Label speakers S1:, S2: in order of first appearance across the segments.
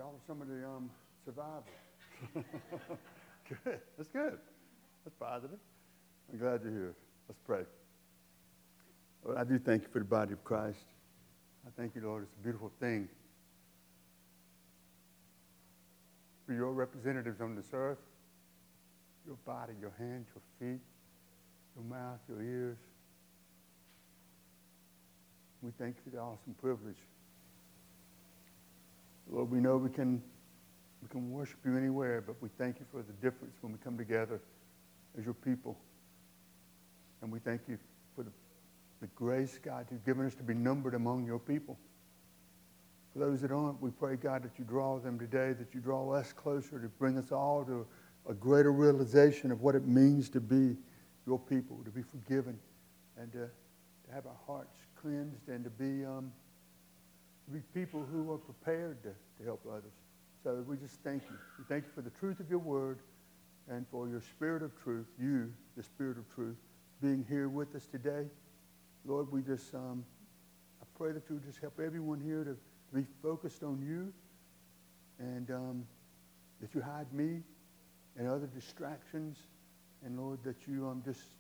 S1: Y'all are some of the survivors. Good. That's good. That's positive. I'm glad you're here. Let's pray. Lord, I do thank you for the body of Christ. I thank you, Lord. It's a beautiful thing for your representatives on this earth, your body, your hands, your feet, your mouth, your ears. We thank you for the awesome privilege. Lord, we know we can worship you anywhere, but we thank you for the difference when we come together as your people. And we thank you for the grace, God, you've given us to be numbered among your people. For those that aren't, we pray, God, that you draw them today, that you draw us closer, to bring us all to a greater realization of what it means to be your people, to be forgiven, and to have our hearts cleansed, and to be people who are prepared to help others. So we just thank you. We thank you for the truth of your word and for your spirit of truth, you, the spirit of truth, being here with us today. Lord, we just, I pray that you would just help everyone here to be focused on you, and that you hide me and other distractions. And Lord, that you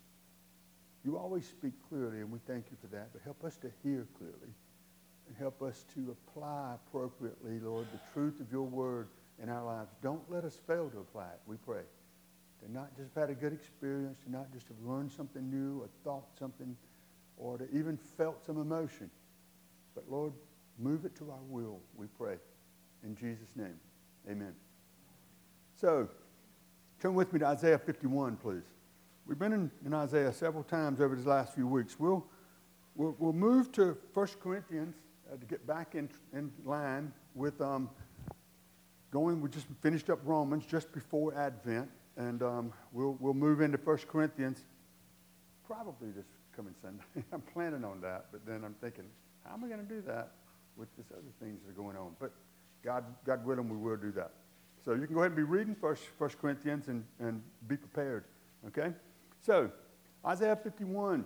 S1: you always speak clearly, and we thank you for that. But help us to hear clearly, and help us to apply appropriately, Lord, the truth of your word in our lives. Don't let us fail to apply it, we pray. To not just have had a good experience, to not just have learned something new or thought something, or to even felt some emotion. But Lord, move it to our will, we pray. In Jesus' name, amen. So, turn with me to Isaiah 51, please. We've been in Isaiah several times over these last few weeks. We'll move to 1 Corinthians to get back in line with we just finished up Romans just before Advent, and we'll move into 1 Corinthians probably this coming Sunday. I'm planning on that, but then I'm thinking, how am I going to do that with this other things that are going on? But God willing, we will do that. So you can go ahead and be reading 1 Corinthians and be prepared, okay? So, Isaiah 51,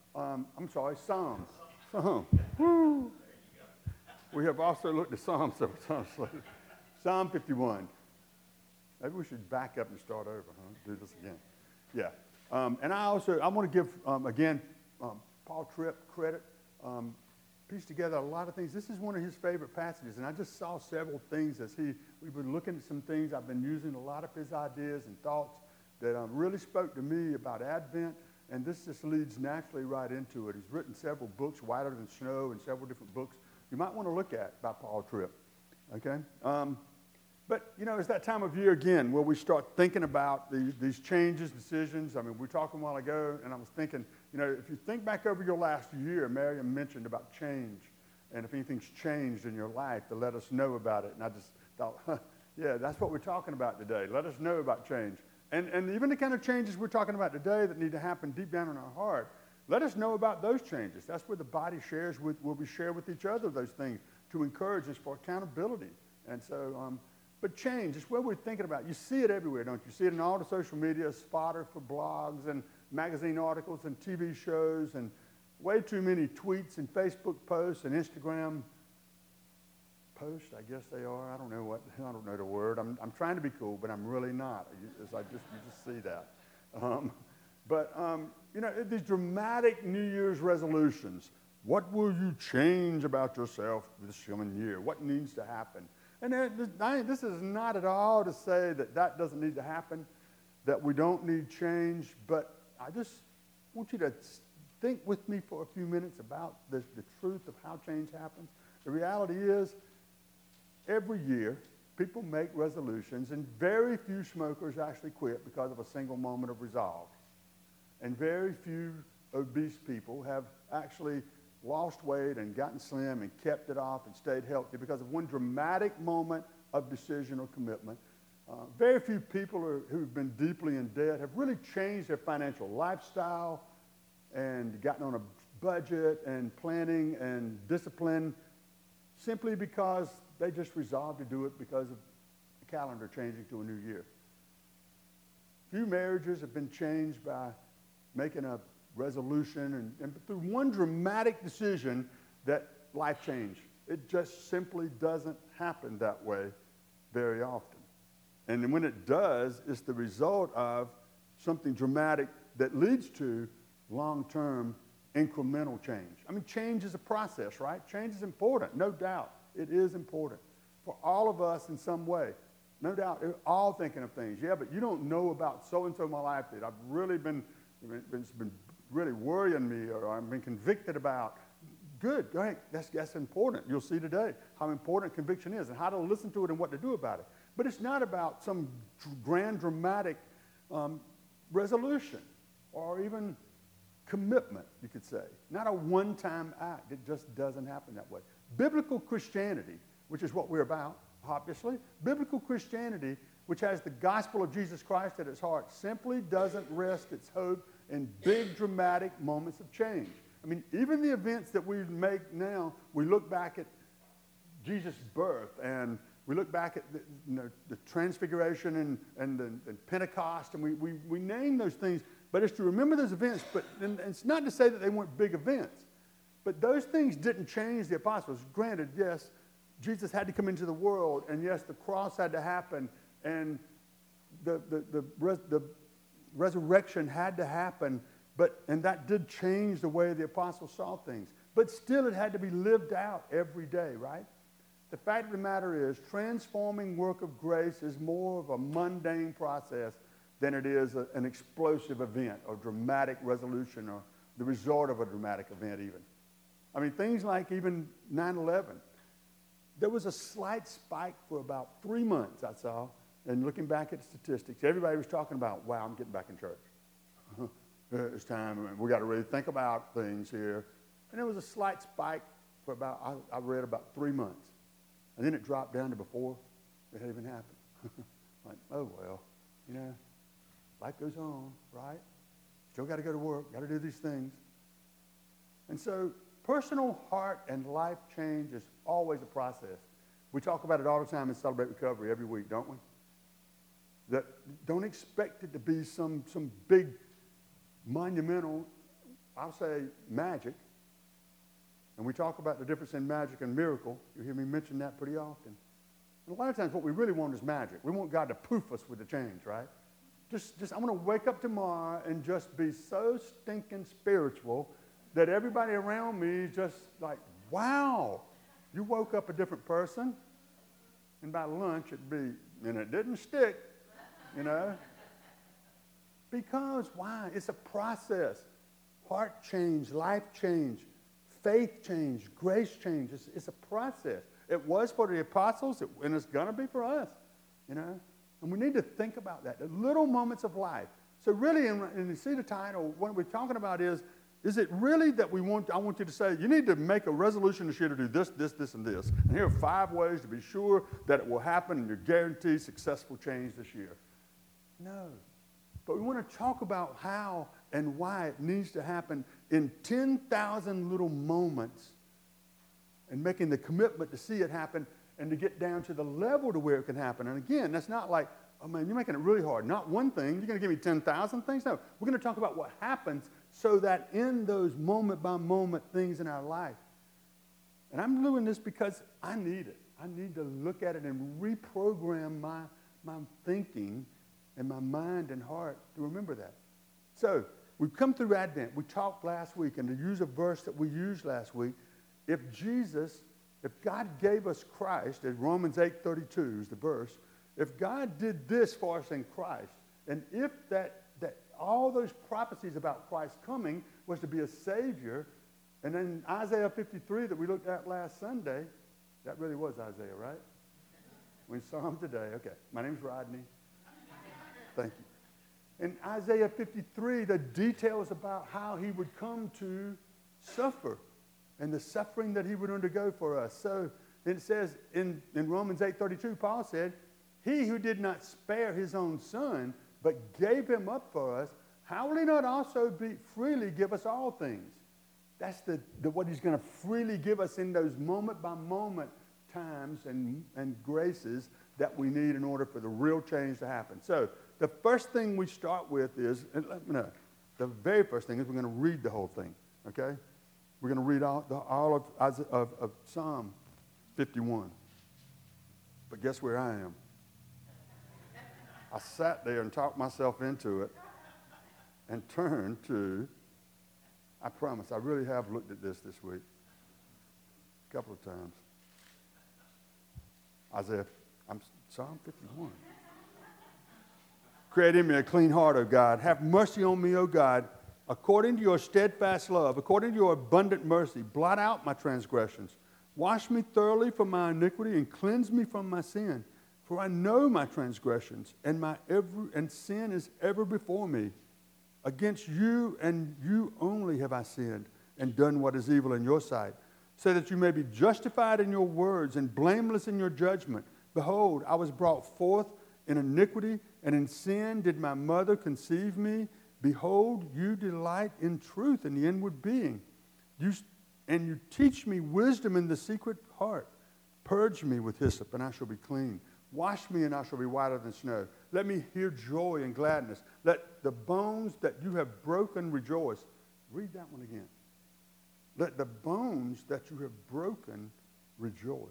S1: Psalms. Woo. We have also looked at Psalms several times later. Psalm 51. Maybe we should back up and start over, huh? Do this again. Yeah. And I want to give, again, Paul Tripp credit. Pieced together a lot of things. This is one of his favorite passages, and I just saw several things we've been looking at some things. I've been using a lot of his ideas and thoughts that really spoke to me about Advent, and this just leads naturally right into it. He's written several books, Whiter Than Snow, and several different books you might want to look at by Paul Tripp, okay? But, it's that time of year again where we start thinking about these changes, decisions. I mean, we were talking a while ago, and I was thinking, if you think back over your last year, Miriam mentioned about change, and if anything's changed in your life, to let us know about it. And I just thought, yeah, that's what we're talking about today. Let us know about change. And even the kind of changes we're talking about today that need to happen deep down in our heart, let us know about those changes. That's where the body shares with, where we share with each other those things to encourage us for accountability. And so, but change is where we're thinking about. You see it everywhere, don't you? You see it in all the social media, fodder for blogs and magazine articles and TV shows, and way too many tweets and Facebook posts and Instagram posts, I guess they are. I don't know the word. I'm trying to be cool, but I'm really not. You just see that. These dramatic New Year's resolutions. What will you change about yourself this coming year? What needs to happen? And this is not at all to say that doesn't need to happen, that we don't need change, but I just want you to think with me for a few minutes about the truth of how change happens. The reality is, every year, people make resolutions, and very few smokers actually quit because of a single moment of resolve. And very few obese people have actually lost weight and gotten slim and kept it off and stayed healthy because of one dramatic moment of decision or commitment. Very few people who've been deeply in debt have really changed their financial lifestyle and gotten on a budget and planning and discipline simply because they just resolved to do it because of the calendar changing to a new year. Few marriages have been changed by making a resolution and through one dramatic decision that life changed. It just simply doesn't happen that way very often. And then when it does, it's the result of something dramatic that leads to long-term incremental change. I mean, change is a process, right? Change is important, no doubt. It is important for all of us in some way. No doubt, we're all thinking of things. Yeah, but you don't know about so-and-so in my life that I've really been really worrying me or I've been convicted about. Good, go ahead. That's important. You'll see today how important conviction is and how to listen to it and what to do about it. But it's not about some grand, dramatic resolution or even commitment, you could say. Not a one-time act. It just doesn't happen that way. Biblical Christianity, which is what we're about, obviously, biblical Christianity, which has the gospel of Jesus Christ at its heart, simply doesn't rest its hope in big, dramatic moments of change. I mean, even the events that we make now, we look back at Jesus' birth, and we look back at the Transfiguration and Pentecost, and we name those things, but it's to remember those events, and it's not to say that they weren't big events, but those things didn't change the apostles. Granted, yes, Jesus had to come into the world, and yes, the cross had to happen, and the resurrection had to happen, and that did change the way the apostles saw things. But still, it had to be lived out every day, right? The fact of the matter is, transforming work of grace is more of a mundane process than it is an explosive event or dramatic resolution or the result of a dramatic event even. I mean, things like even 9/11. There was a slight spike for about 3 months, I saw, and looking back at statistics, everybody was talking about, wow, I'm getting back in church. It's time. We got to really think about things here. And there was a slight spike for about, I read about 3 months. And then it dropped down to before it had even happened. Like, oh, well, life goes on, right? Still got to go to work, got to do these things. And so personal heart and life change is always a process. We talk about it all the time in Celebrate Recovery every week, don't we? That don't expect it to be some big, monumental, I'll say, magic. And we talk about the difference in magic and miracle. You hear me mention that pretty often. And a lot of times what we really want is magic. We want God to poof us with the change, right? Just I want to wake up tomorrow and just be so stinking spiritual that everybody around me is just like, wow, you woke up a different person. And by lunch it'd be, and it didn't stick, Because why? It's a process. Heart change, life change, faith change, grace change. It's a process. It was for the apostles, and it's going to be for us, And we need to think about that, the little moments of life. So really, and you see the title, what we're talking about is it really that I want you to say, you need to make a resolution this year to do this, this, this, and this. And here are 5 ways to be sure that it will happen, and you're guaranteed successful change this year. No. But we want to talk about how and why it needs to happen in 10,000 little moments and making the commitment to see it happen and to get down to the level to where it can happen. And again, that's not like, oh man, you're making it really hard. Not one thing. You're going to give me 10,000 things? No. We're going to talk about what happens so that in those moment by moment things in our life. And I'm doing this because I need it. I need to look at it and reprogram my thinking and my mind and heart to remember that. So we've come through Advent. We talked last week, and to use a verse that we used last week, if God gave us Christ, as Romans 8:32 is the verse, if God did this for us in Christ, and if that all those prophecies about Christ coming was to be a Savior, and then Isaiah 53 that we looked at last Sunday, that really was Isaiah, right? We saw him today. Okay, my name's Rodney. Thank you. In Isaiah 53, the details about how he would come to suffer and the suffering that he would undergo for us. So it says in Romans 8:32, Paul said, he who did not spare his own son, but gave him up for us, how will he not also freely give us all things? That's what he's going to freely give us in those moment by moment times and graces that we need in order for the real change to happen. So the first thing we start with is, the very first thing is we're going to read the whole thing, okay? We're going to read all of Psalm 51. But guess where I am? I sat there and talked myself into it and turned to, I promise, I really have looked at this week a couple of times. Psalm 51. Create in me a clean heart, O God. Have mercy on me, O God, according to your steadfast love, according to your abundant mercy. Blot out my transgressions. Wash me thoroughly from my iniquity and cleanse me from my sin. For I know my transgressions, and sin is ever before me. Against you and you only have I sinned and done what is evil in your sight, so that you may be justified in your words and blameless in your judgment. Behold, I was brought forth in iniquity, and in sin did my mother conceive me. Behold, you delight in truth in the inward being. And you teach me wisdom in the secret heart. Purge me with hyssop, and I shall be clean. Wash me, and I shall be whiter than snow. Let me hear joy and gladness. Let the bones that you have broken rejoice. Read that one again. Let the bones that you have broken rejoice.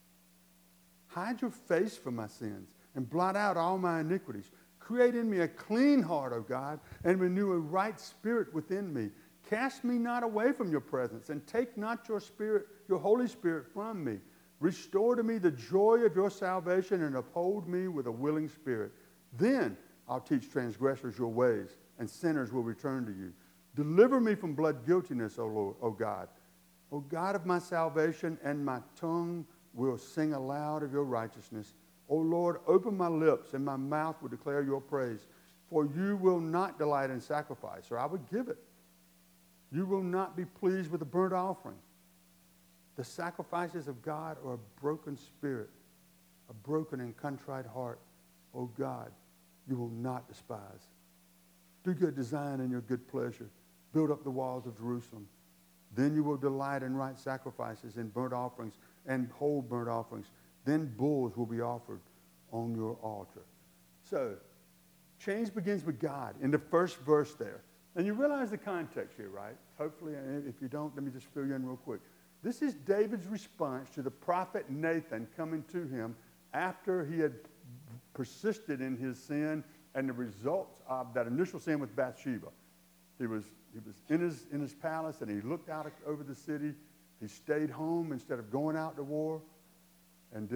S1: Hide your face from my sins and blot out all my iniquities. Create in me a clean heart, O God, and renew a right spirit within me. Cast me not away from your presence, and take not your spirit, your Holy Spirit from me. Restore to me the joy of your salvation, and uphold me with a willing spirit. Then I'll teach transgressors your ways, and sinners will return to you. Deliver me from blood guiltiness, O Lord, O God. O God of my salvation, and my tongue will sing aloud of your righteousness. O Lord, open my lips, and my mouth will declare your praise. For you will not delight in sacrifice, or I would give it. You will not be pleased with a burnt offering. The sacrifices of God are a broken spirit, a broken and contrite heart. O God, you will not despise. Do good design in your good pleasure. Build up the walls of Jerusalem. Then you will delight in right sacrifices and burnt offerings and whole burnt offerings. Then bulls will be offered on your altar. So, change begins with God in the first verse there. And you realize the context here, right? Hopefully, if you don't, let me just fill you in real quick. This is David's response to the prophet Nathan coming to him after he had persisted in his sin and the results of that initial sin with Bathsheba. He was in his palace, and he looked out over the city. He stayed home instead of going out to war, and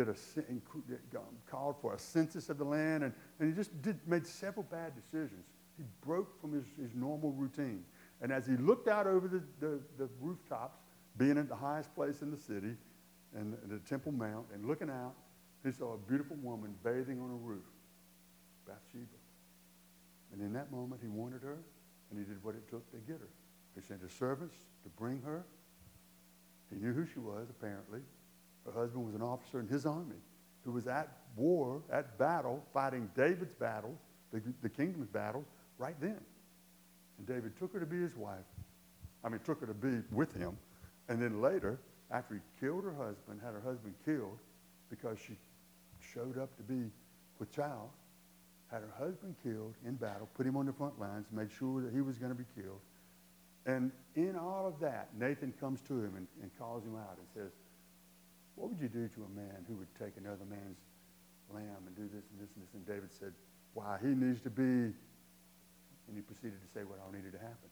S1: called for a census of the land, and he just made several bad decisions. He broke from his normal routine. And as he looked out over the rooftops, being at the highest place in the city, and the Temple Mount, and looking out, he saw a beautiful woman bathing on a roof, Bathsheba. And in that moment, he wanted her, and he did what it took to get her. He sent his servants to bring her. He knew who she was, apparently. Her husband was an officer in his army who was at war, at battle, fighting David's battles, the kingdom's battles, right then. And David took her to be his wife. Took her to be with him. And then later, after he killed her husband, had her husband killed because she showed up to be with child, had her husband killed in battle, put him on the front lines, made sure that he was going to be killed. And in all of that, Nathan comes to him and calls him out and says, what would you do to a man who would take another man's lamb and do this and this and this? And David said, why, he needs to be... And he proceeded to say what all needed to happen.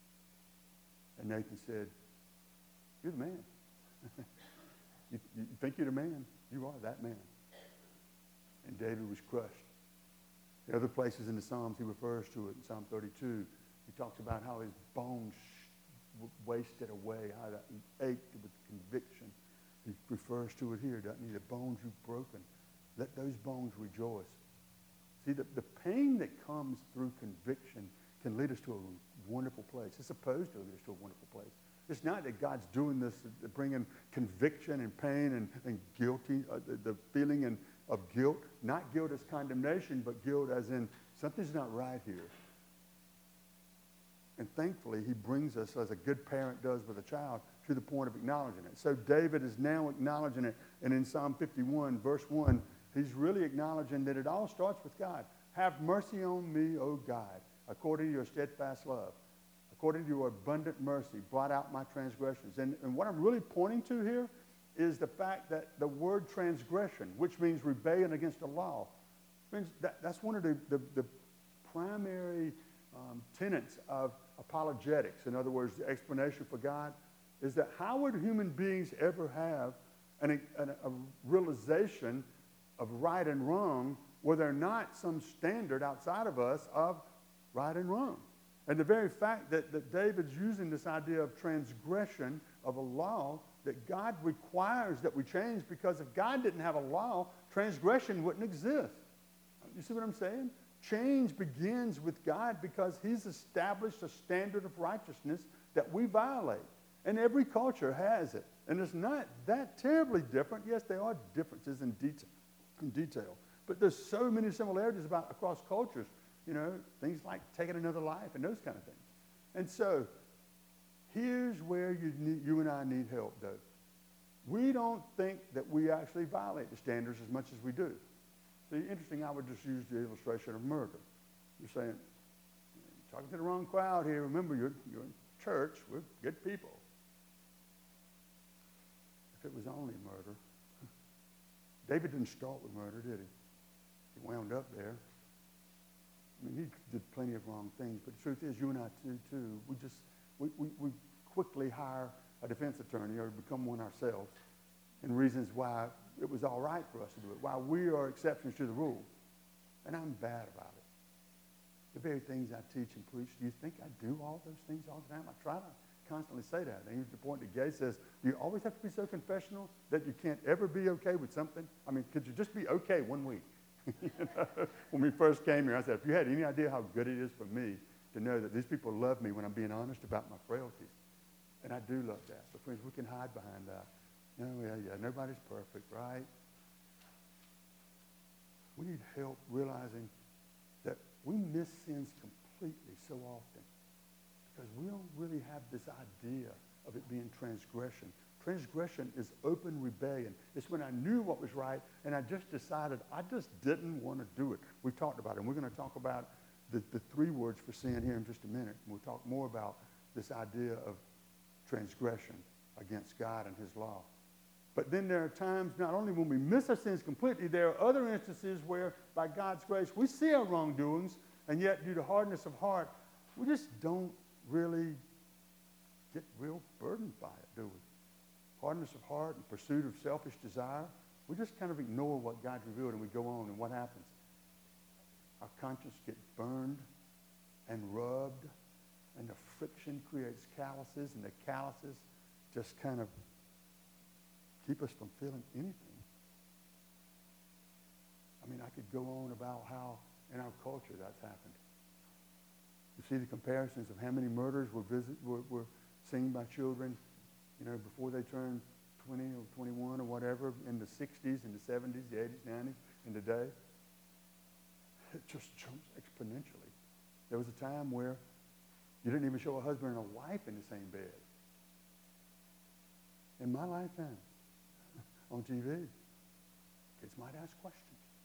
S1: And Nathan said, you're the man. you think you're the man? You are that man. And David was crushed. In other places in the Psalms, he refers to it. In Psalm 32, he talks about how his bones wasted away, how he ached with conviction. He refers to it here, doesn't he? The bones you've broken. Let those bones rejoice. See, the pain that comes through conviction can lead us to a wonderful place. It's supposed to lead us to a wonderful place. It's not that God's doing this to bring in conviction and pain and guilty, the feeling of guilt. Not guilt as condemnation, but guilt as in something's not right here. And thankfully, he brings us, as a good parent does with a child, to the point of acknowledging it. So David is now acknowledging it. And in Psalm 51, verse 1, he's really acknowledging that it all starts with God. Have mercy on me, O God, according to your steadfast love. According to your abundant mercy, blot out my transgressions. And what I'm really pointing to here is the fact that the word transgression, which means rebellion against the law, Friends, that's one of the primary tenets of apologetics. In other words, the explanation for God is that how would human beings ever have a realization of right and wrong where there's not some standard outside of us of right and wrong? And the very fact that David's using this idea of transgression of a law that God requires that we change, because if God didn't have a law, transgression wouldn't exist. You see what I'm saying? Change begins with God because he's established a standard of righteousness that we violate. And every culture has it. And it's not that terribly different. Yes, there are differences in detail. But there's so many similarities across cultures. You know, things like taking another life and those kind of things. And so here's where you and I need help, though. We don't think that we actually violate the standards as much as we do. See, interesting, I would just use the illustration of murder. You're saying, you're talking to the wrong crowd here. Remember, you're in church. We're good people. If it was only murder. David didn't start with murder, did he? He wound up there. I mean, he did plenty of wrong things, but the truth is, you and I too. We quickly hire a defense attorney or become one ourselves, and reasons why it was all right for us to do it, why we are exceptions to the rule. And I'm bad about it. The very things I teach and preach, do you think I do all those things all the time? I try to constantly say that. And here's the point that Gay says, do you always have to be so confessional that you can't ever be okay with something? I mean, could you just be okay one week? You know, when we first came here, I said, if you had any idea how good it is for me to know that these people love me when I'm being honest about my frailties. And I do love that. But friends, we can hide behind that. No, yeah, nobody's perfect, right? We need help realizing that we miss sins completely so often because we don't really have this idea of it being transgression. Transgression is open rebellion. It's when I knew what was right and I just decided I just didn't want to do it. We've talked about it, and we're going to talk about the three words for sin here in just a minute. And we'll talk more about this idea of transgression against God and his law. But then there are times, not only when we miss our sins completely, there are other instances where, by God's grace, we see our wrongdoings, and yet, due to hardness of heart, we just don't really get real burdened by it, do we? Hardness of heart and pursuit of selfish desire, we just kind of ignore what God revealed, and we go on, and what happens? Our conscience gets burned and rubbed, and the friction creates calluses, and the calluses just kind of keep us from feeling anything. I mean, I could go on about how in our culture that's happened. You see the comparisons of how many murders were seen by children, you know, before they turned 20 or 21 or whatever, in the 60s, in the 70s, the 80s, 90s, and today. It just jumps exponentially. There was a time where you didn't even show a husband and a wife in the same bed. In my lifetime, on TV, kids might ask questions.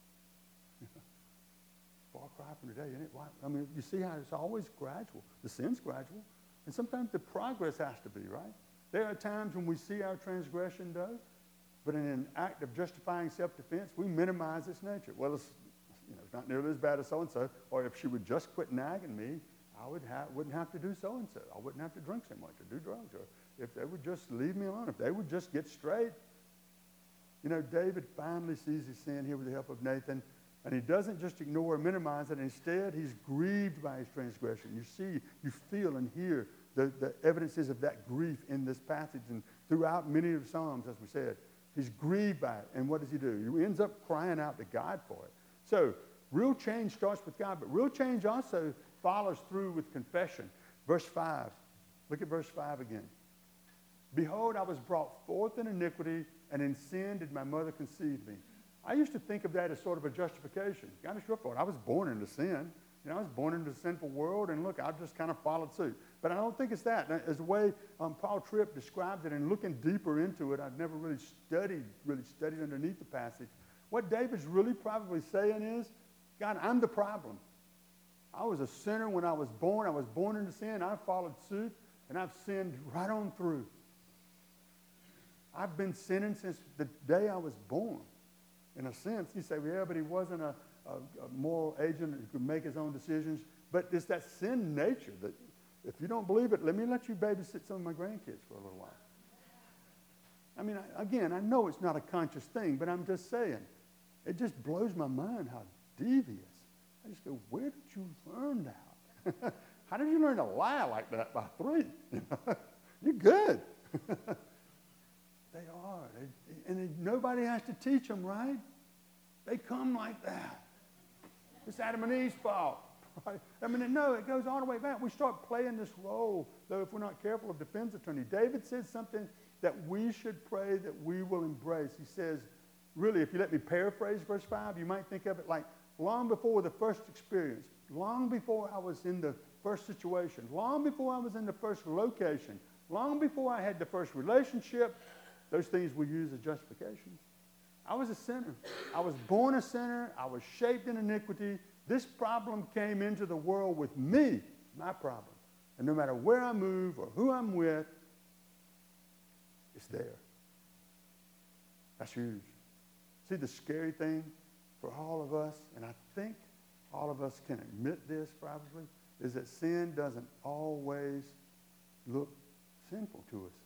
S1: Far cry from today, isn't it? Why? I mean, you see how it's always gradual. The sin's gradual. And sometimes the progress has to be, right? There are times when we see our transgression, though, but in an act of justifying self-defense, we minimize its nature. Well, it's not nearly as bad as so-and-so, or if she would just quit nagging me, I wouldn't have to do so-and-so. I wouldn't have to drink so much or do drugs, or if they would just leave me alone, if they would just get straight. You know, David finally sees his sin here with the help of Nathan, and he doesn't just ignore or minimize it. Instead, he's grieved by his transgression. You see, you feel and hear the evidences of that grief in this passage and throughout many of the Psalms, as we said. He's grieved by it, and what does he do? He ends up crying out to God for it. So, real change starts with God, but real change also follows through with confession. Verse 5. Look at verse 5 again. Behold, I was brought forth in iniquity, and in sin did my mother conceive me. I used to think of that as sort of a justification. God, it's your fault. I was born into sin. You know, I was born into a sinful world, and look, I just kind of followed suit. But I don't think it's that. As the way Paul Tripp described it, and looking deeper into it, I've never really studied underneath the passage. What David's really probably saying is, God, I'm the problem. I was a sinner when I was born. I was born into sin. I followed suit, and I've sinned right on through. I've been sinning since the day I was born. In a sense, you say, well, yeah, but he wasn't a a moral agent who can make his own decisions. But it's that sin nature that, if you don't believe it, let me let you babysit some of my grandkids for a little while. I mean, again, I know it's not a conscious thing, but I'm just saying, it just blows my mind how devious. I just go, where did you learn that? How did you learn to lie like that by 3? You're good. They are. Nobody has to teach them, right? They come like that. It's Adam and Eve's fault. Right? I mean, no, it goes all the way back. We start playing this role, though, if we're not careful, of defense attorney. David said something that we should pray that we will embrace. He says, really, if you let me paraphrase verse 5, you might think of it like, long before the first experience, long before I was in the first situation, long before I was in the first location, long before I had the first relationship, those things we use as justifications. I was a sinner. I was born a sinner. I was shaped in iniquity. This problem came into the world with me, my problem. And no matter where I move or who I'm with, it's there. That's huge. See, the scary thing for all of us, and I think all of us can admit this probably, is that sin doesn't always look sinful to us.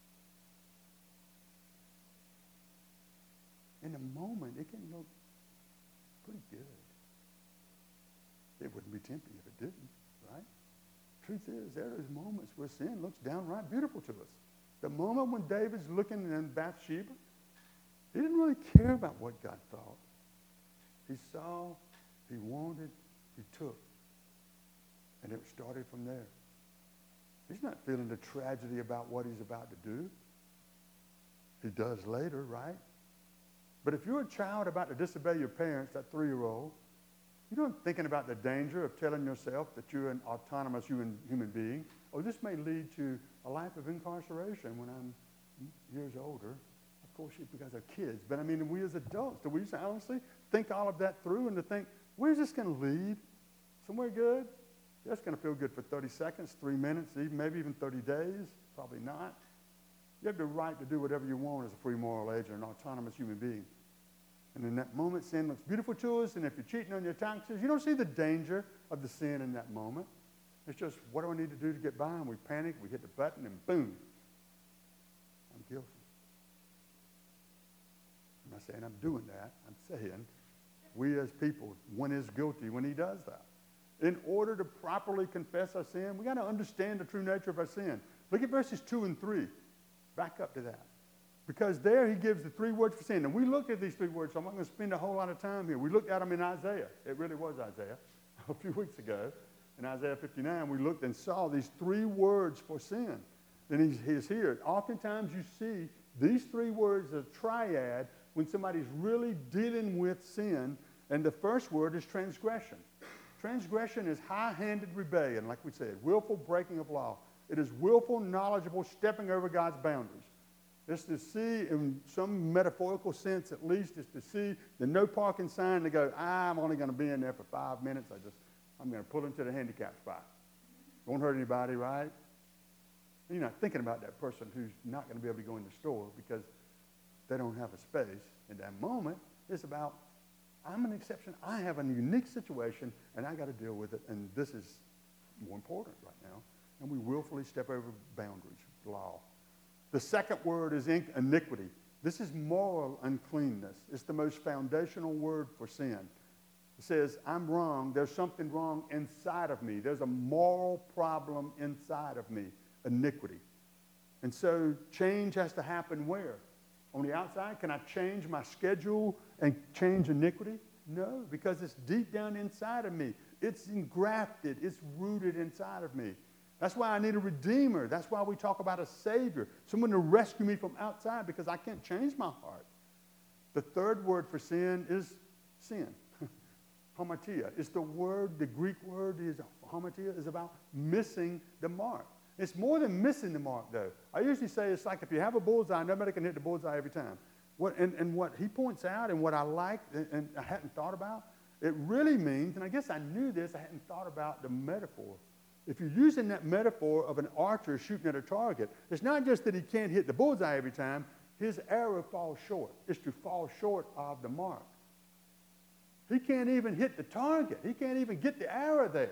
S1: In the moment, it can look pretty good. It wouldn't be tempting if it didn't, right? Truth is, there are those moments where sin looks downright beautiful to us. The moment when David's looking in Bathsheba, he didn't really care about what God thought. He saw, he wanted, he took. And it started from there. He's not feeling the tragedy about what he's about to do. He does later, right? But if you're a child about to disobey your parents, that 3-year-old, you're not thinking about the danger of telling yourself that you're an autonomous human being. Oh, this may lead to a life of incarceration when I'm years older. Of course, because they're kids. But I mean, we as adults, do we honestly think all of that through and to think, where's this going to lead? Somewhere good? That's going to feel good for 30 seconds, 3 minutes, maybe even 30 days. Probably not. You have the right to do whatever you want as a free moral agent, an autonomous human being. And in that moment, sin looks beautiful to us. And if you're cheating on your taxes, you don't see the danger of the sin in that moment. It's just, what do I need to do to get by? And we panic, we hit the button, and boom, I'm guilty. I'm not saying I'm doing that. I'm saying we as people, one is guilty when he does that. In order to properly confess our sin, we got to understand the true nature of our sin. Look at verses 2 and 3. Back up to that. Because there he gives the 3 words for sin. And we looked at these 3 words, so I'm not going to spend a whole lot of time here. We looked at them in Isaiah. It really was Isaiah a few weeks ago. In Isaiah 59, we looked and saw these 3 words for sin. Then he's here. Oftentimes you see these 3 words as a triad when somebody's really dealing with sin. And the first word is transgression. Transgression is high-handed rebellion, like we said, willful breaking of law. It is willful, knowledgeable, stepping over God's boundaries. It's to see, in some metaphorical sense at least, is to see the no parking sign and go, I'm only going to be in there for 5 minutes. I'm going to pull into the handicap spot. Won't hurt anybody, right? You're not thinking about that person who's not going to be able to go in the store because they don't have a space. In that moment, it's about, I'm an exception. I have a unique situation, and I got to deal with it, and this is more important right now. And we willfully step over boundaries, law. The second word is iniquity. This is moral uncleanness. It's the most foundational word for sin. It says, I'm wrong. There's something wrong inside of me. There's a moral problem inside of me, iniquity. And so change has to happen where? On the outside? Can I change my schedule and change iniquity? No, because it's deep down inside of me. It's engrafted. It's rooted inside of me. That's why I need a redeemer. That's why we talk about a savior, someone to rescue me from outside because I can't change my heart. The third word for sin is sin, hamartia. It's the word, the Greek word is hamartia, is about missing the mark. It's more than missing the mark, though. I usually say it's like if you have a bullseye, nobody can hit the bullseye every time. And what he points out and what I like and I hadn't thought about, it really means, and I guess I knew this, I hadn't thought about the metaphor. If you're using that metaphor of an archer shooting at a target, it's not just that he can't hit the bullseye every time. His arrow falls short. It's to fall short of the mark. He can't even hit the target. He can't even get the arrow there.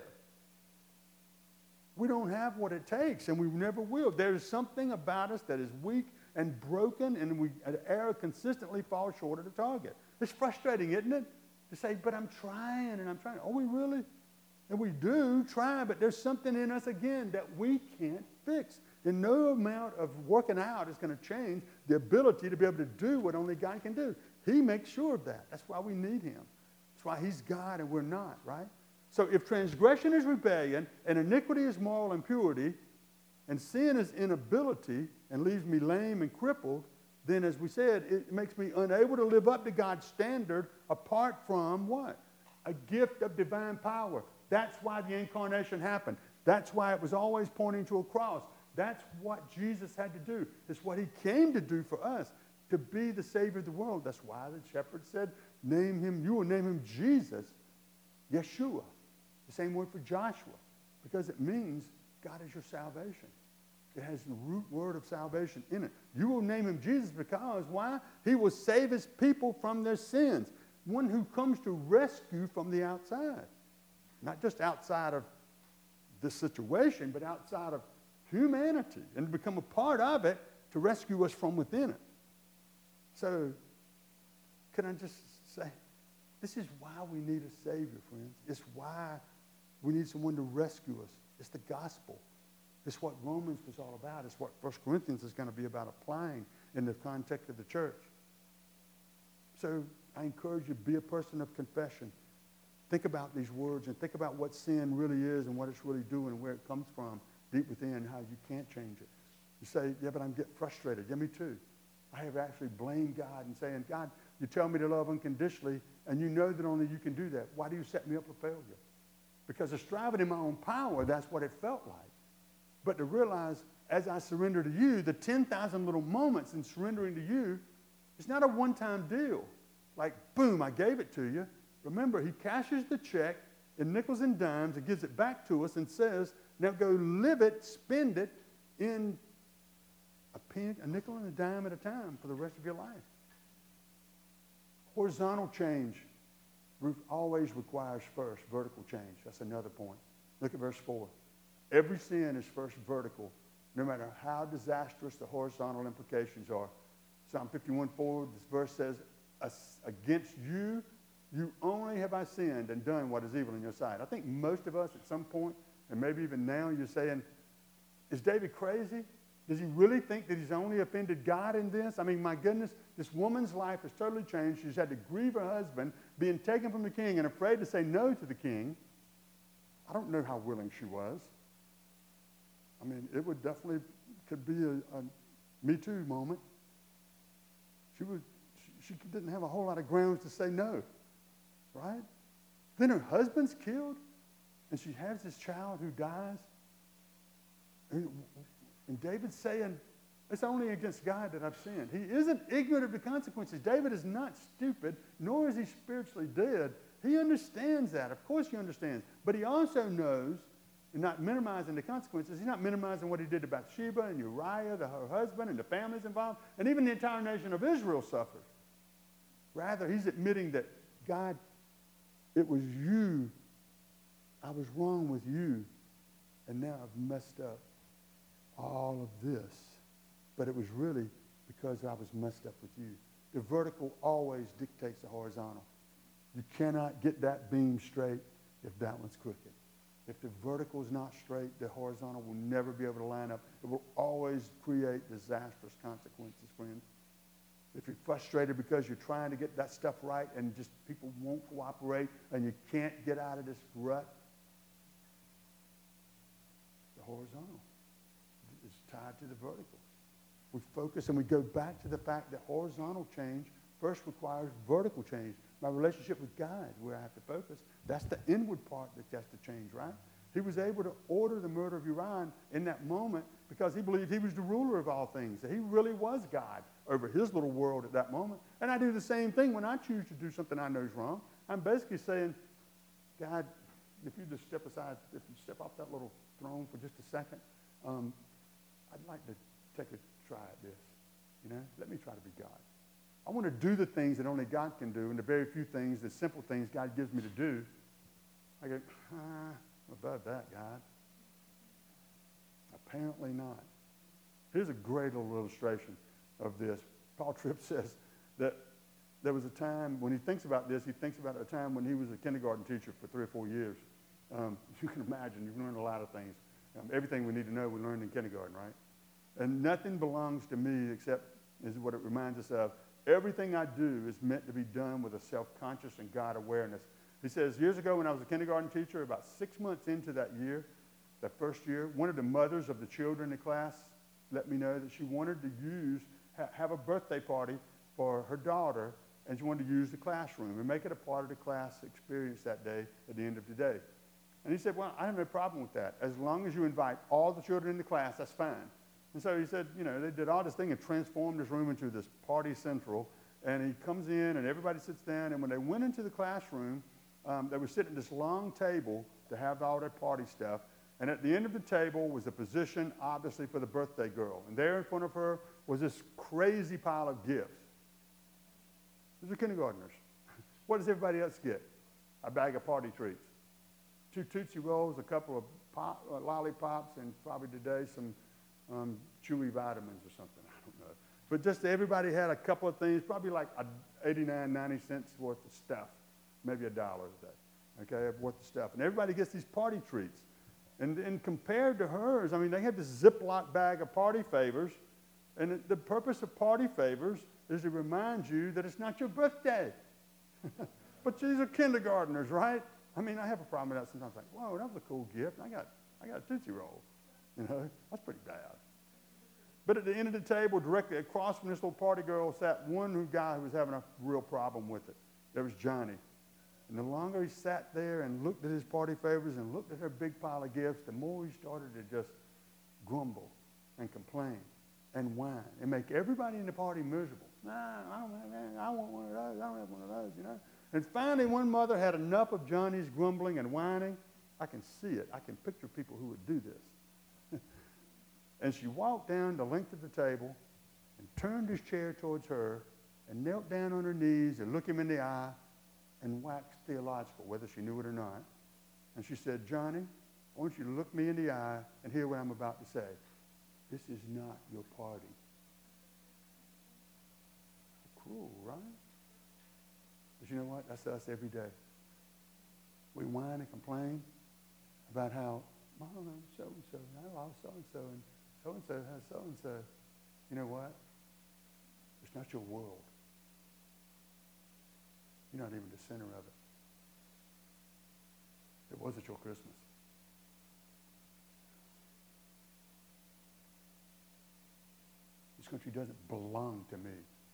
S1: We don't have what it takes, and we never will. There's something about us that is weak and broken, and an arrow consistently falls short of the target. It's frustrating, isn't it? To say, but I'm trying, and I'm trying. Are we really? And we do try, but there's something in us, again, that we can't fix. And no amount of working out is going to change the ability to be able to do what only God can do. He makes sure of that. That's why we need him. That's why he's God and we're not, right? So if transgression is rebellion, and iniquity is moral impurity, and sin is inability and leaves me lame and crippled, then as we said, it makes me unable to live up to God's standard apart from what? A gift of divine power. That's why the incarnation happened. That's why it was always pointing to a cross. That's what Jesus had to do. It's what he came to do for us, to be the Savior of the world. That's why the shepherd said, name him, you will name him Jesus, Yeshua. The same word for Joshua, because it means God is your salvation. It has the root word of salvation in it. You will name him Jesus because, why? He will save his people from their sins. One who comes to rescue from the outside. Not just outside of this situation, but outside of humanity, and become a part of it to rescue us from within it. So, can I just say, this is why we need a Savior, friends. It's why we need someone to rescue us. It's the gospel. It's what Romans was all about. It's what 1 Corinthians is going to be about applying in the context of the church. So I encourage you, be a person of confession. Think about these words and think about what sin really is and what it's really doing and where it comes from deep within and how you can't change it. You say, yeah, but I'm getting frustrated. Yeah, me too. I have actually blamed God and saying, God, you tell me to love unconditionally, and you know that only you can do that. Why do you set me up for failure? Because of striving in my own power, that's what it felt like. But to realize, as I surrender to you, the 10,000 little moments in surrendering to you, it's not a one-time deal. Like, boom, I gave it to you. Remember, he cashes the check in nickels and dimes and gives it back to us and says, now go live it, spend it in a nickel and a dime at a time for the rest of your life. Horizontal change always requires first vertical change. That's another point. Look at verse 4. Every sin is first vertical, no matter how disastrous the horizontal implications are. Psalm 51:4, this verse says, against you, you only have I sinned and done what is evil in your sight. I think most of us at some point, and maybe even now, you're saying, is David crazy? Does he really think that he's only offended God in this? I mean, my goodness, this woman's life has totally changed. She's had to grieve her husband, being taken from the king and afraid to say no to the king. I don't know how willing she was. I mean, it would definitely could be a Me Too moment. She didn't have a whole lot of grounds to say no, right? Then her husband's killed, and she has this child who dies. And David's saying, it's only against God that I've sinned. He isn't ignorant of the consequences. David is not stupid, nor is he spiritually dead. He understands that. Of course he understands. But he also knows, and not minimizing the consequences, he's not minimizing what he did to Bathsheba and Uriah, her husband, and the families involved, and even the entire nation of Israel suffered. Rather, he's admitting that, God, it was you. I was wrong with you, and now I've messed up all of this. But it was really because I was messed up with you. The vertical always dictates the horizontal. You cannot get that beam straight if that one's crooked. If the vertical is not straight, the horizontal will never be able to line up. It will always create disastrous consequences, friends. If you're frustrated because you're trying to get that stuff right and just people won't cooperate and you can't get out of this rut, the horizontal is tied to the vertical. We focus and we go back to the fact that horizontal change first requires vertical change. My relationship with God is where I have to focus. That's the inward part that has to change, right? He was able to order the murder of Uriah in that moment because he believed he was the ruler of all things, that he really was God over his little world at that moment. And I do the same thing when I choose to do something I know is wrong. I'm basically saying, God, if you just step aside, if you step off that little throne for just a second, I'd like to take a try at this. You know, let me try to be God. I want to do the things that only God can do, and the very few things, the simple things God gives me to do. I go, about that, God. Apparently not. Here's a great little illustration of this. Paul Tripp says that there was a time, when he thinks about this, he thinks about a time when he was a kindergarten teacher for 3 or 4 years. You can imagine, you've learned a lot of things. Everything we need to know we learned in kindergarten, right? And nothing belongs to me except, is what it reminds us of, everything I do is meant to be done with a self-conscious and God awareness. He says, years ago when I was a kindergarten teacher, about 6 months into that year, that first year, one of the mothers of the children in the class let me know that she wanted to have a birthday party for her daughter, and she wanted to use the classroom and make it a part of the class experience that day at the end of the day. And he said, well, I have no problem with that. As long as you invite all the children in the class, that's fine. And so he said, you know, they did all this thing and transformed this room into this party central. And he comes in and everybody sits down. And when they went into the classroom, they were sitting at this long table to have all their party stuff. And at the end of the table was a position, obviously, for the birthday girl. And there in front of her was this crazy pile of gifts. These are kindergartners. What does everybody else get? A bag of party treats. 2 Tootsie Rolls, a couple of lollipops, and probably today some chewy vitamins or something. I don't know. But just everybody had a couple of things, probably like 89, 90 cents worth of stuff. Maybe $1 a day, okay, worth of stuff. And everybody gets these party treats. And compared to hers, I mean, they have this Ziploc bag of party favors. And the purpose of party favors is to remind you that it's not your birthday. But these are kindergartners, right? I mean, I have a problem with that sometimes. Like, whoa, that was a cool gift. I got a Tootsie Roll. You know, that's pretty bad. But at the end of the table, directly across from this little party girl, sat one guy who was having a real problem with it. There was Johnny. And the longer he sat there and looked at his party favors and looked at her big pile of gifts, the more he started to just grumble and complain and whine and make everybody in the party miserable. Nah, I want one of those. I don't have one of those, you know. And finally, one mother had enough of Johnny's grumbling and whining. I can see it. I can picture people who would do this. And she walked down the length of the table and turned his chair towards her and knelt down on her knees and looked him in the eye and waxed theological, whether she knew it or not. And she said, Johnny, I want you to look me in the eye and hear what I'm about to say. This is not your party. Cruel, right? But you know what? That's us every day. We whine and complain about how, Mom, so-and-so, I lost so-and-so, and so-and-so has so-and-so. You know what? It's not your world. You're not even the center of it. It wasn't your Christmas. This country doesn't belong to me.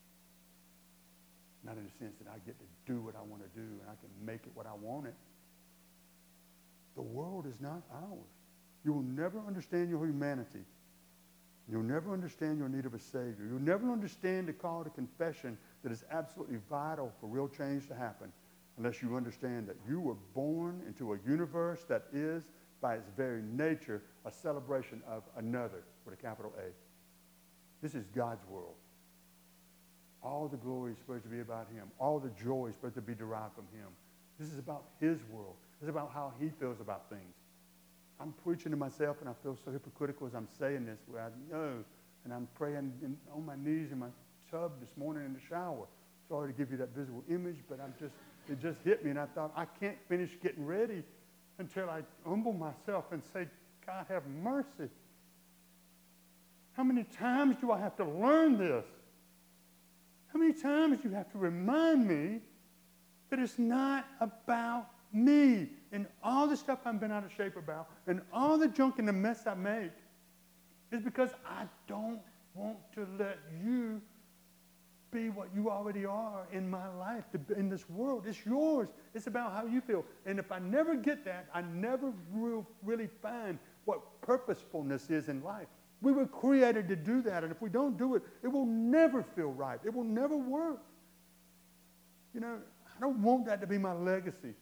S1: Not in the sense that I get to do what I want to do and I can make it what I want it. The world is not ours. You will never understand your humanity. You'll never understand your need of a Savior. You'll never understand the call to confession that is absolutely vital for real change to happen unless you understand that you were born into a universe that is, by its very nature, a celebration of another with a capital A. This is God's world. All the glory is supposed to be about him. All the joy is supposed to be derived from him. This is about his world. This is about how he feels about things. I'm preaching to myself, and I feel so hypocritical as I'm saying this, where I know, and I'm praying on my knees in my tub this morning in the shower. Sorry to give you that visual image, but it just hit me, and I thought, I can't finish getting ready until I humble myself and say, God, have mercy. How many times do I have to learn this? How many times do you have to remind me that it's not about me and all the stuff I've been out of shape about and all the junk and the mess I make is because I don't want to let you be what you already are in my life, in this world. It's yours. It's about how you feel. And if I never get that, I never will really find what purposefulness is in life. We were created to do that, and if we don't do it, it will never feel right. It will never work. You know, I don't want that to be my legacy.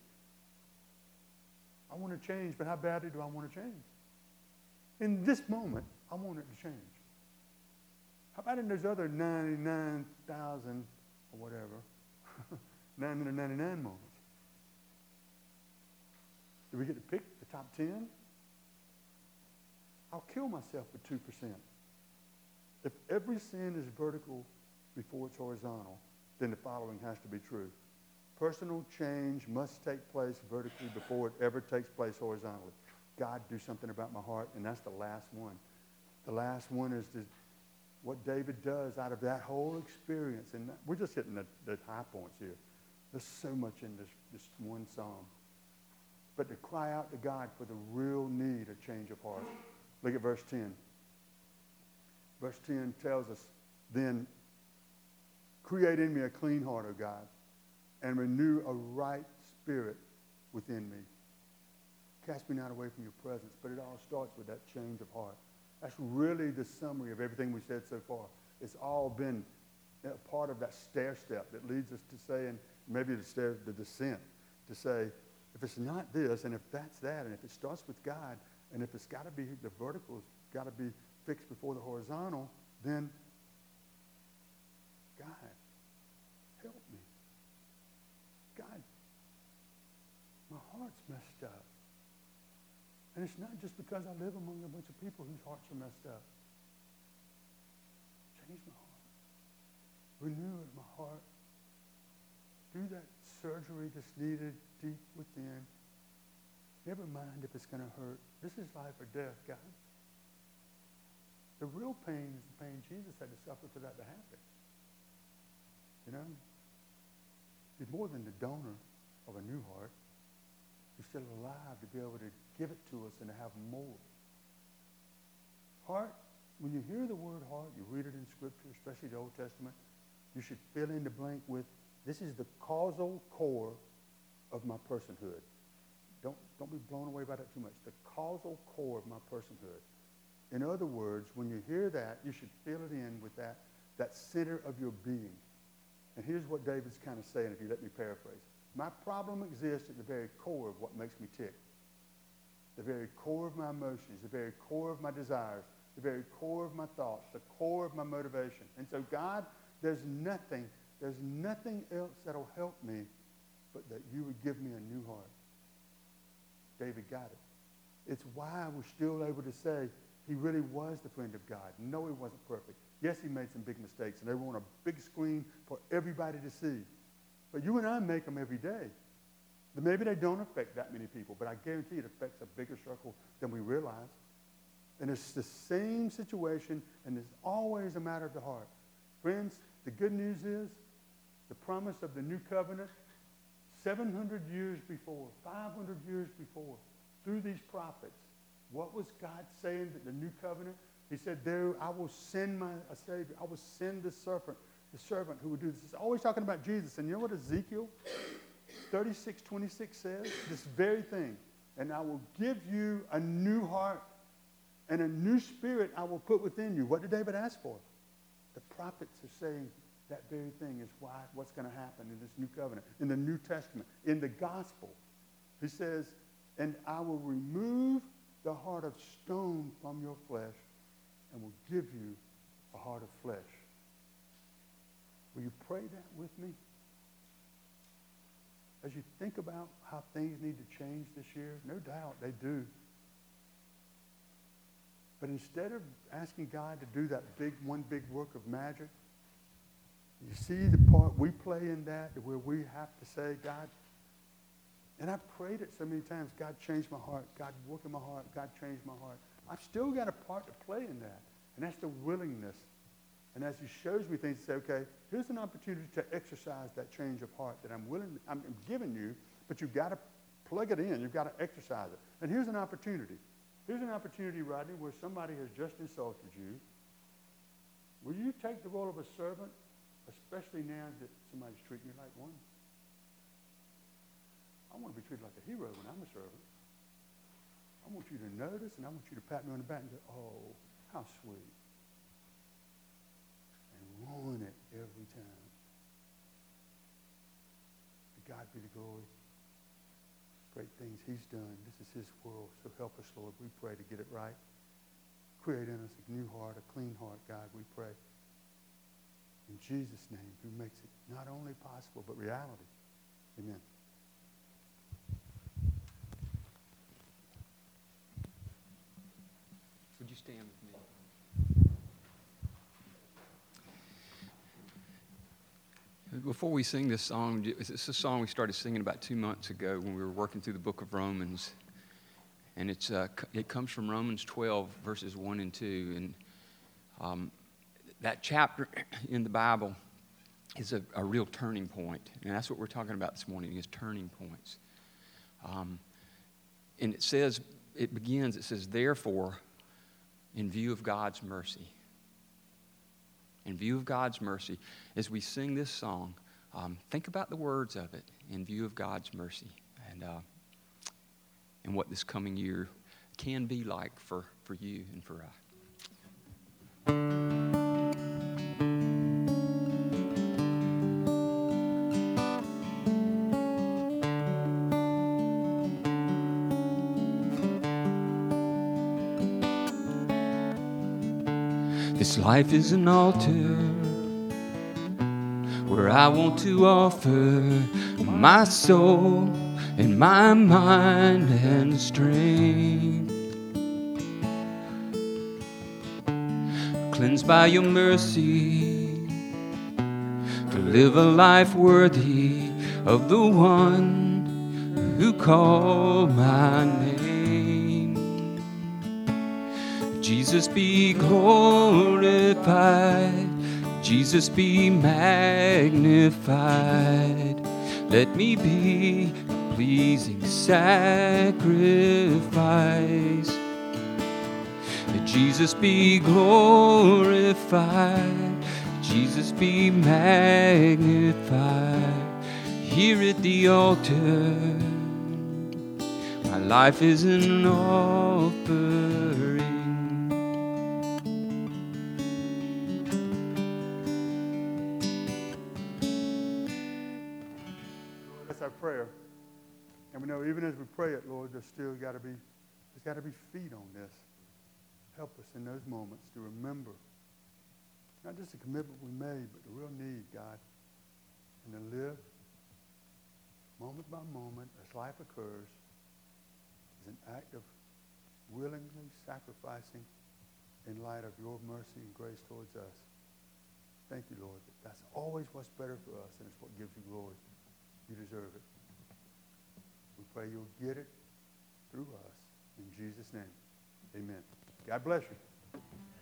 S1: I want to change, but how badly do I want to change? In this moment, I want it to change. How about in those other 99,000 or whatever, 999 moments. Do we get to pick the top 10? I'll kill myself for 2%. If every sin is vertical before it's horizontal, then the following has to be true. Personal change must take place vertically before it ever takes place horizontally. God, do something about my heart, and that's the last one. The last one is what David does out of that whole experience. And we're just hitting the high points here. There's so much in this one psalm. But to cry out to God for the real need of change of heart. Look at verse 10. Verse 10 tells us, then, create in me a clean heart, O God, and renew a right spirit within me. Cast me not away from your presence. But it all starts with that change of heart. That's really the summary of everything we said so far. It's all been a part of that stair step that leads us to say, and maybe the descent, to say, if it's not this, and if that's that, and if it starts with God, and if it's got to be, the vertical's got to be fixed before the horizontal, then God, help me. God, my heart's messed up. And it's not just because I live among a bunch of people whose hearts are messed up. Change my heart. Renew my heart. Do that surgery that's needed deep within. Never mind if it's going to hurt. This is life or death, God. The real pain is the pain Jesus had to suffer for that to happen. You know? He's more than the donor of a new heart. He's still alive to be able to give it to us and to have more. Heart, when you hear the word heart, you read it in Scripture, especially the Old Testament, you should fill in the blank with, this is the causal core of my personhood. Don't be blown away by that too much. The causal core of my personhood. In other words, when you hear that, you should fill it in with that center of your being. And here's what David's kind of saying, if you let me paraphrase. My problem exists at the very core of what makes me tick. The very core of my emotions, the very core of my desires, the very core of my thoughts, the core of my motivation. And so, God, there's nothing else that'll help me but that you would give me a new heart. David got it. It's why we're still able to say he really was the friend of God. No, he wasn't perfect. Yes, he made some big mistakes, and they were on a big screen for everybody to see. But you and I make them every day. Maybe they don't affect that many people, but I guarantee it affects a bigger circle than we realize. And it's the same situation, and it's always a matter of the heart. Friends, the good news is the promise of the new covenant, 700 years before, 500 years before, through these prophets, what was God saying that the new covenant? He said, there, I will send a Savior. I will send the servant who would do this. It's always talking about Jesus. And you know what Ezekiel 36:26 says? This very thing. And I will give you a new heart and a new spirit I will put within you. What did David ask for? The prophets are saying that very thing is what's going to happen in this new covenant, in the New Testament, in the gospel. He says, and I will remove the heart of stone from your flesh and will give you a heart of flesh. Will you pray that with me? As you think about how things need to change this year, no doubt they do. But instead of asking God to do that one big work of magic, you see the part we play in that where we have to say, God, and I've prayed it so many times, God, change my heart. God, work in my heart. God, change my heart. I've still got a part to play in that, and that's the willingness. And as he shows me things, to say, okay, here's an opportunity to exercise that change of heart that I'm giving you, but you've got to plug it in. You've got to exercise it. And here's an opportunity. Here's an opportunity, Rodney, where somebody has just insulted you. Will you take the role of a servant, especially now that somebody's treating you like one? I want to be treated like a hero when I'm a servant. I want you to notice, and I want you to pat me on the back and go, oh, how sweet. And ruin it every time. To God be the glory. Great things he's done. This is his world. So help us, Lord. We pray to get it right. Create in us a new heart, a clean heart, God, we pray. In Jesus' name, who makes it not only possible, but reality. Amen.
S2: Would you stand with me? Before we sing this song, it's a song we started singing about 2 months ago when we were working through the book of Romans. And it comes from Romans 12, verses 1 and 2. And that chapter in the Bible is a real turning point. And that's what we're talking about this morning, is turning points. And it says, therefore, in view of God's mercy. In view of God's mercy, as we sing this song, think about the words of it, in view of God's mercy, and what this coming year can be like for you and for us. This life is an altar where I want to offer my soul and my mind and strength. Cleansed by your mercy to live a life worthy of the one who called my name. Jesus be glorified, Jesus be magnified. Let me be a pleasing sacrifice. Jesus be glorified, Jesus be magnified. Here at the altar, my life is an offering.
S1: That's our prayer. And we know even as we pray it, Lord, there's got to be feet on this. Help us in those moments to remember not just the commitment we made, but the real need, God, and to live moment by moment as life occurs as an act of willingly sacrificing in light of your mercy and grace towards us. Thank you, Lord. That's always what's better for us, and it's what gives you glory. You deserve it. We pray you'll get it through us. In Jesus' name, amen. God bless you.